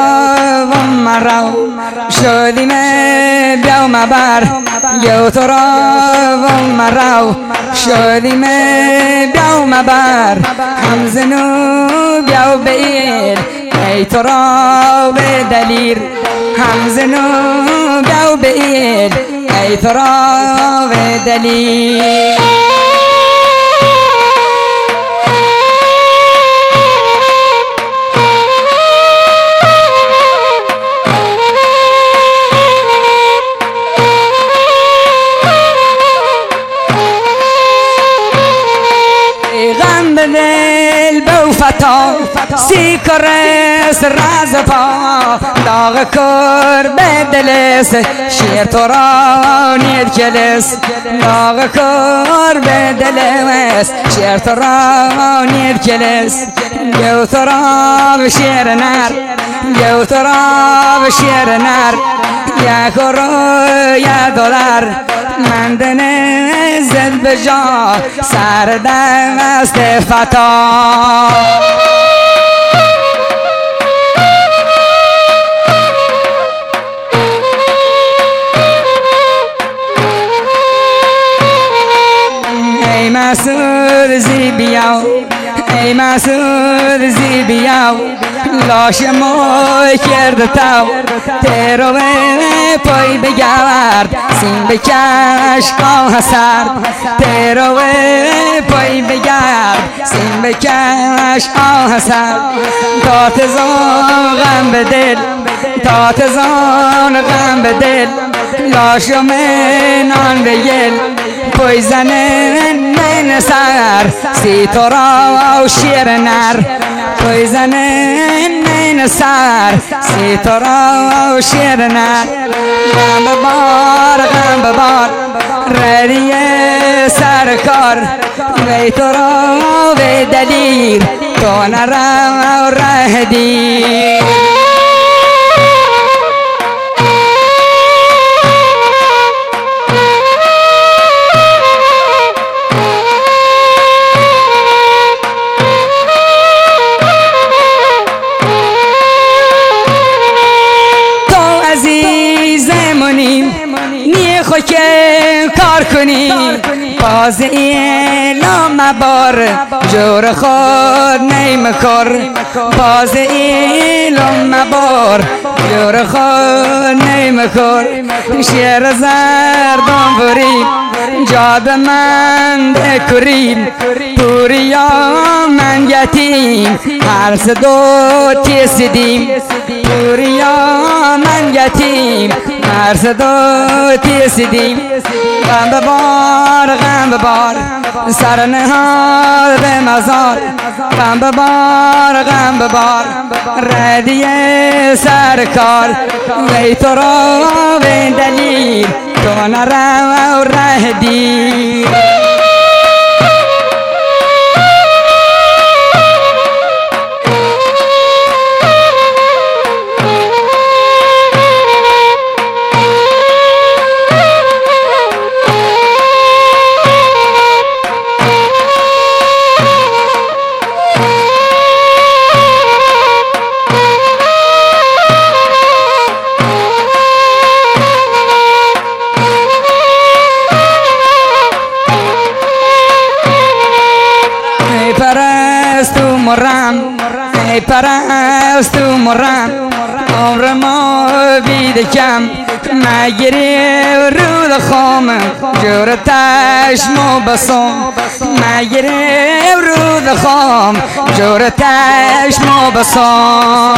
و مرا شدیم بیاو مبر یو تو را و مرا شدیم بیاو مبر همزنو بیاو بیل ای تو را به دلیر همزنو بیاو بیل ای تو را به دلیر دل بو فتا سی کرس راز پا داغ کر به دلس شیر تو را نید کلس داغ کر به دلس شیر تو را نید کلس گو تو را شیر نر گو تو را شیر نر یا کرو یا دلار من دنه زد بجا سر دست فتا ای مسعود زی بیاو ای مسعود زی بیاو لاش موی کرد تاو تیرو پای بگرد سین بکش آه سرد تیرو پای بگرد سین بکش آه سرد تا تزان غم به دل تا تزان غم به دل لاشو منان بگل پای زنه من سر سی تو را و شیر نر پای زنه من سر سی تو را و شیر نر غم ببار غم ببار ردی سرکار وی تو را به دلیر تو نرم ره دیر نی خو که کار کنی باز ایلام مبار جور خود نیمکار باز ایلام مبار جور خود نیمکار شیر زردان بریم جاد من بکریم پوریا من یتیم هر دو تیسیدیم پوریا من یتیم هر دو تیسیدیم غم ببار غم ببار سر نهاد به مزار غم ببار غم ببار ردی سرکار وی تو را به دلیر تو نرم و ره دیر ای پرستو مرم عمر ما بید کم مگری رود خام جور تشم و بسام مگری رود خام جور تشم و بسام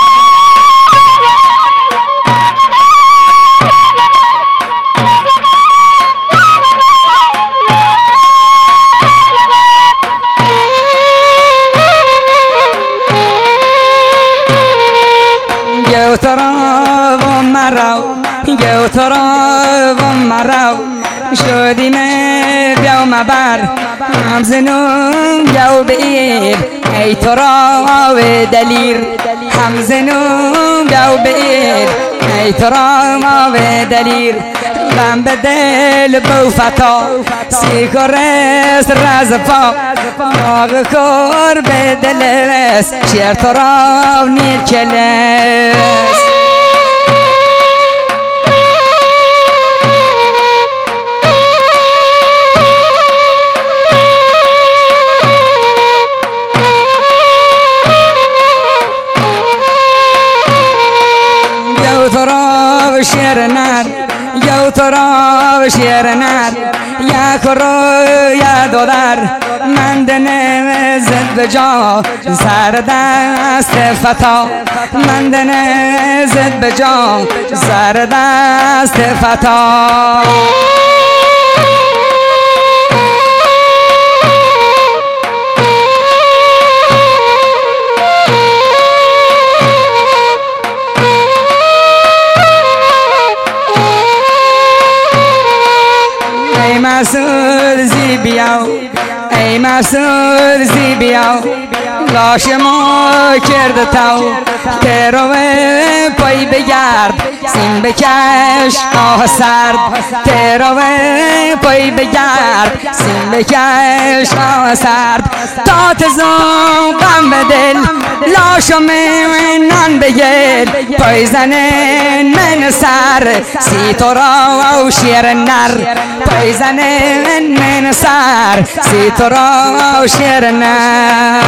گو تو را و مرا گو تو را و مرا شدیم بیاو مبر همزنون گو بیر ای تو را و دلیر همزنون گو بیر ای تو را و دلیر غم به دل بو فتا سی کرس راز پا داغ کر به دلس شیر تو را نیر کلس شیر نر یا تو را شیر نر یا کرو یا دودر مندن زد بجا سر دست فتا مندن زد بجا سر دست فتا ای مسعود زی بیاو ای مسعود زی بیاو لاش ما کرده تو ترو پای بگرد سین بکش آه سرد ترو پای بگرد سین بکش آه سرد تا تزون غم به دل لاشو منان بگل پای زنن من سر سی تو را و شیر نر پای زنن من سر سی تو را و شیر نر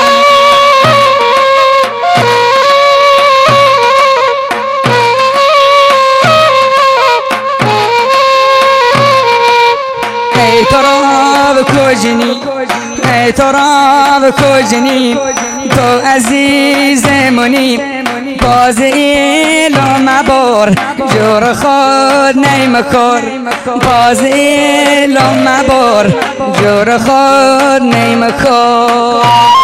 ای تو را بکجنی ای تو را بکجنی تو عزیز منی باز ایلو مبار جور خود نیمکار باز ایلو مبار جور خود نیمکار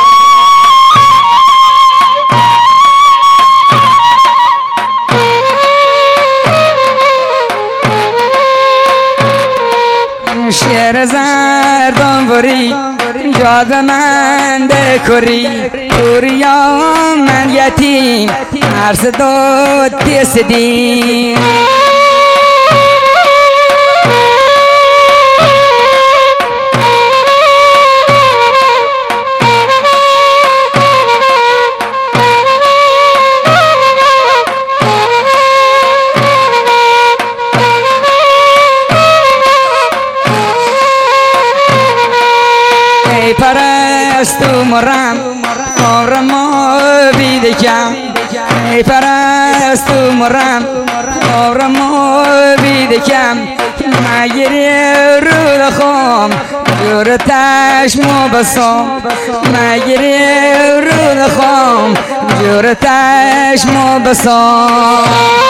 شیر زردان وری جاد من دکوری پوریا من یتیم هر صدا تیسدیم ای پرستو مرم عمرم بیده کم ای پرستو مرم عمرم بیده کم مگیری رو دخوام جور تشمو بسام مگیری رو دخوام جور تشمو بسام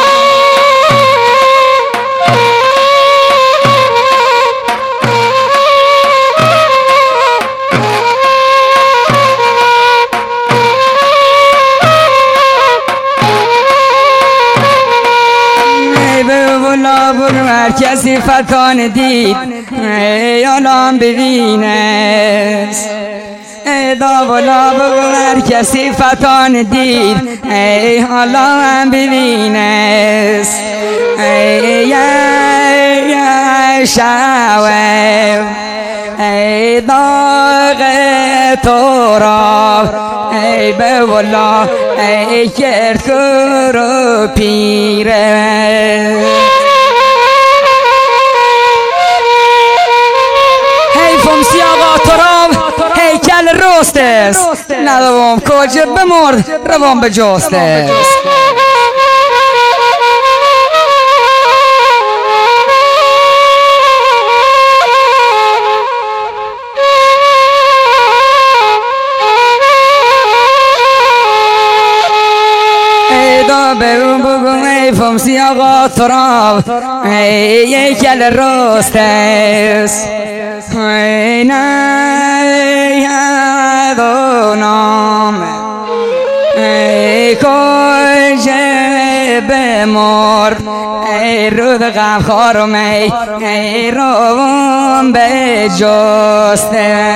هر کسی فتان دید ای آلام ببینست ای داولا بگو هر کسی فتان دید ای آلام ببینست ای شوه ای داغ تو را ای بولا ای کرکر و پیره فمسی آقا تراب هیکل رست است ندوام کجا بمرد روان به جست است ای دا به اون بگو ای فمسی آقا تراب ای هیکل رست است ای ندونم ای کجا بمرد ای رود غم خارم ای روم به جست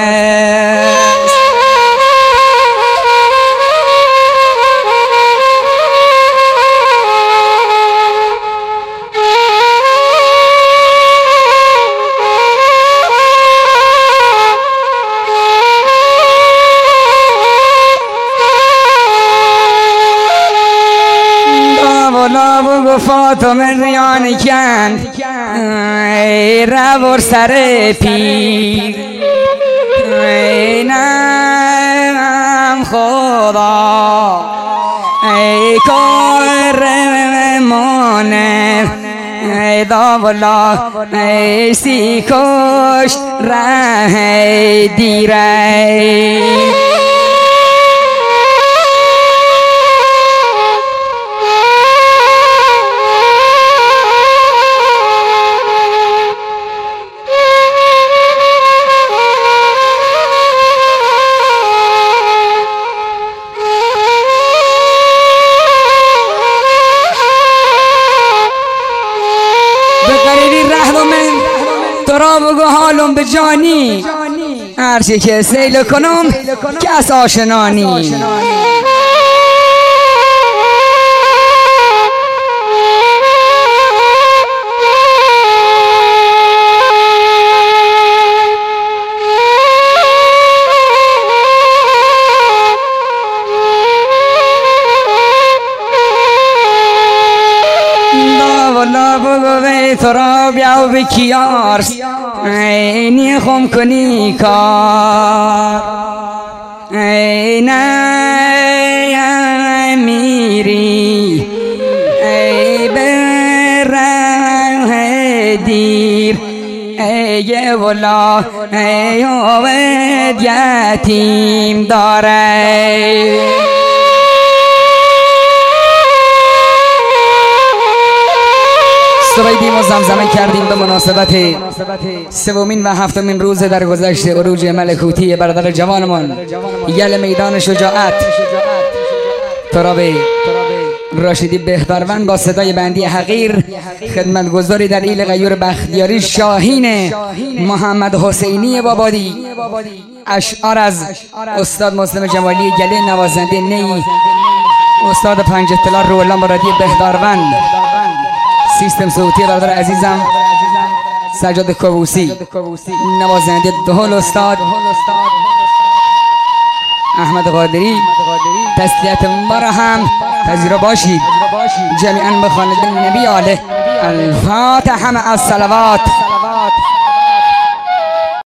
بگو فاطمه ریان کند ای رور سر پیر ای نم خدا ای کار من مانه ای داولا ای سی کشت ره دیره ترا بگو حالم به جانی هرچی که سیل کنم کس آشنانی ترا بیاو بکیار اینی خم کنی کار ای نه میری ای بره دیر ای ولا ای اوید یتیم داره سویدیم و زمزمه کردیم به مناسبت سومین و هفتمین روز در گذشت عروج ملکوتی برادر جوانمان یل میدان شجاعت تراب راشدی بهداروند با صدای بندی حقیر خدمتگزاری در ایل غیور بختیاری شاهین محمد حسینی بابادی اشعار از استاد مسلم جمالی گله نوازنده نی استاد پنج اطلاع رولا مرادی بهداروند سیستم صوتی برادر عزیزم سجاد کاووسی نوازنده دهل استاد احمد قادری تسلیت ما را هم پذیرا باشید جمیعا به خاندان نبی آله الفاتحه مع الصلوات